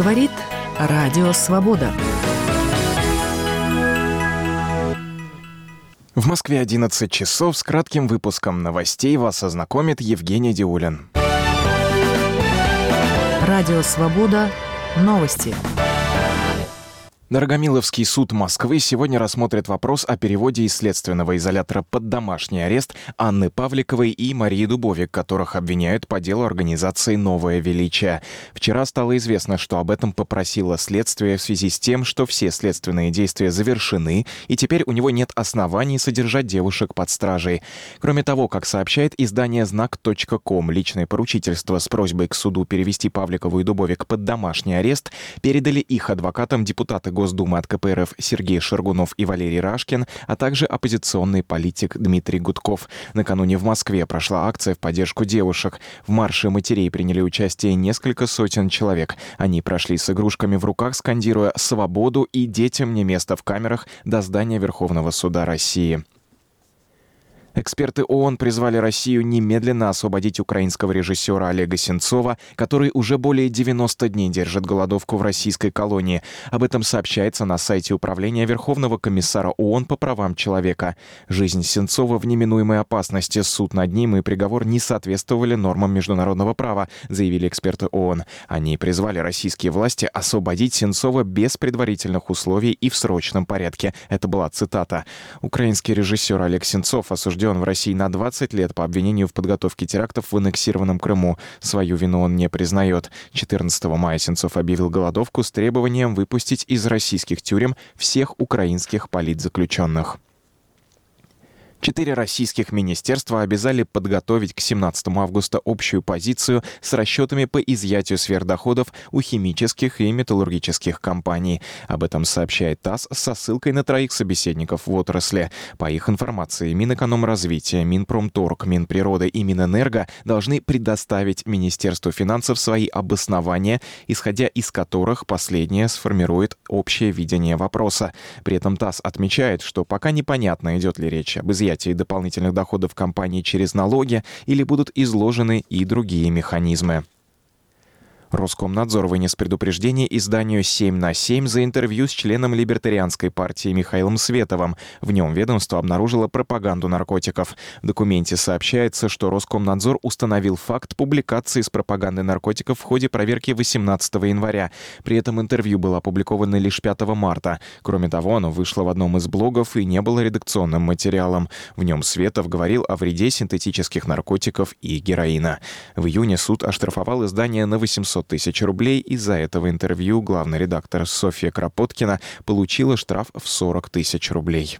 Говорит Радио Свобода. В Москве 11 часов. С кратким выпуском новостей вас ознакомит Евгений Диулин. Радио Свобода. Новости. Дорогомиловский суд Москвы сегодня рассмотрит вопрос о переводе из следственного изолятора под домашний арест Анны Павликовой и Марии Дубовик, которых обвиняют по делу организации «Новое величие». Вчера стало известно, что об этом попросило следствие в связи с тем, что все следственные действия завершены, и теперь у него нет оснований содержать девушек под стражей. Кроме того, как сообщает издание «Знак.ком», личное поручительство с просьбой к суду перевести Павликову и Дубовик под домашний арест передали их адвокатам депутаты Госдумы от КПРФ Сергей Шаргунов и Валерий Рашкин, а также оппозиционный политик Дмитрий Гудков. Накануне в Москве прошла акция в поддержку девушек. В марше матерей приняли участие несколько сотен человек. Они прошли с игрушками в руках, скандируя «Свободу» и «Детям не место в камерах» до здания Верховного суда России. Эксперты ООН призвали Россию немедленно освободить украинского режиссера Олега Сенцова, который уже более 90 дней держит голодовку в российской колонии. Об этом сообщается на сайте Управления Верховного комиссара ООН по правам человека. Жизнь Сенцова в неминуемой опасности. Суд над ним и приговор не соответствовали нормам международного права, заявили эксперты ООН. Они призвали российские власти освободить Сенцова без предварительных условий и в срочном порядке. Это была цитата. Украинский режиссер Олег Сенцов осужден в России на 20 лет по обвинению в подготовке терактов в аннексированном Крыму. Свою вину он не признает. 14 мая Сенцов объявил голодовку с требованием выпустить из российских тюрем всех украинских политзаключенных. 4 российских министерства обязали подготовить к 17 августа общую позицию с расчетами по изъятию сверхдоходов у химических и металлургических компаний. Об этом сообщает ТАСС со ссылкой на 3 собеседников в отрасли. По их информации, Минэкономразвития, Минпромторг, Минприроды и Минэнерго должны предоставить Министерству финансов свои обоснования, исходя из которых последнее сформирует общее видение вопроса. При этом ТАСС отмечает, что пока непонятно, идет ли речь об изъятии дополнительных доходов компании через налоги или будут изложены и другие механизмы. Роскомнадзор вынес предупреждение изданию «7/7» за интервью с членом либертарианской партии Михаилом Световым. В нем ведомство обнаружило пропаганду наркотиков. В документе сообщается, что Роскомнадзор установил факт публикации с пропагандой наркотиков в ходе проверки 18 января. При этом интервью было опубликовано лишь 5 марта. Кроме того, оно вышло в одном из блогов и не было редакционным материалом. В нем Светов говорил о вреде синтетических наркотиков и героина. В июне суд оштрафовал издание на 800 тысяч рублей. Из-за этого интервью главный редактор Софья Кропоткина получила штраф в 40 тысяч рублей.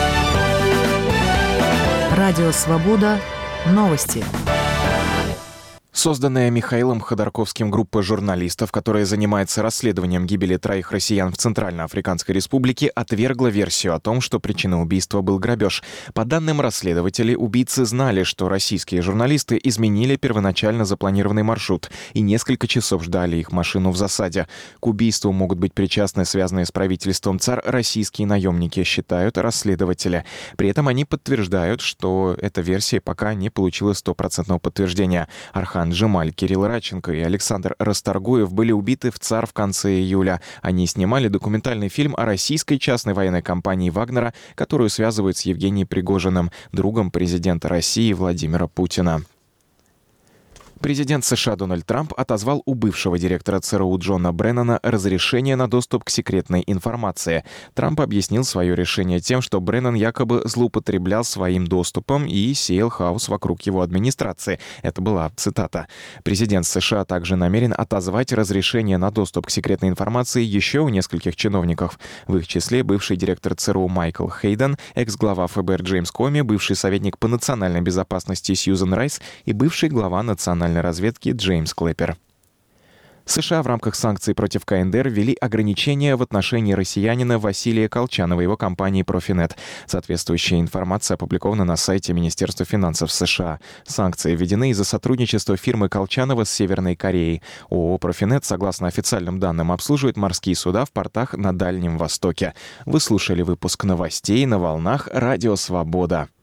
Радио Свобода. Новости. Созданная Михаилом Ходорковским группа журналистов, которая занимается расследованием гибели 3 россиян в Центральноафриканской Республике, отвергла версию о том, что причиной убийства был грабеж. По данным расследователей, убийцы знали, что российские журналисты изменили первоначально запланированный маршрут и несколько часов ждали их машину в засаде. К убийству могут быть причастны связанные с правительством ЦАР российские наемники, считают расследователи. При этом они подтверждают, что эта версия пока не получила 100% подтверждения. Архан Джемаль, Кирилл Радченко и Александр Расторгуев были убиты в ЦАР в конце июля. Они снимали документальный фильм о российской частной военной компании «Вагнера», которую связывают с Евгением Пригожиным, другом президента России Владимира Путина. Президент США Дональд Трамп отозвал у бывшего директора ЦРУ Джона Бреннана разрешение на доступ к секретной информации. Трамп объяснил свое решение тем, что Бреннан якобы злоупотреблял своим доступом и сеял хаос вокруг его администрации. Это была цитата. Президент США также намерен отозвать разрешение на доступ к секретной информации еще у нескольких чиновников. В их числе бывший директор ЦРУ Майкл Хейден, экс-глава ФБР Джеймс Коми, бывший советник по национальной безопасности Сьюзен Райс и бывший глава национальной разведки Джеймс Клэппер. США в рамках санкций против КНДР ввели ограничения в отношении россиянина Василия Колчанова и его компании «Профинет». Соответствующая информация опубликована на сайте Министерства финансов США. Санкции введены из-за сотрудничества фирмы Колчанова с Северной Кореей. ООО «Профинет», согласно официальным данным, обслуживает морские суда в портах на Дальнем Востоке. Вы слушали выпуск новостей на волнах Радио Свобода.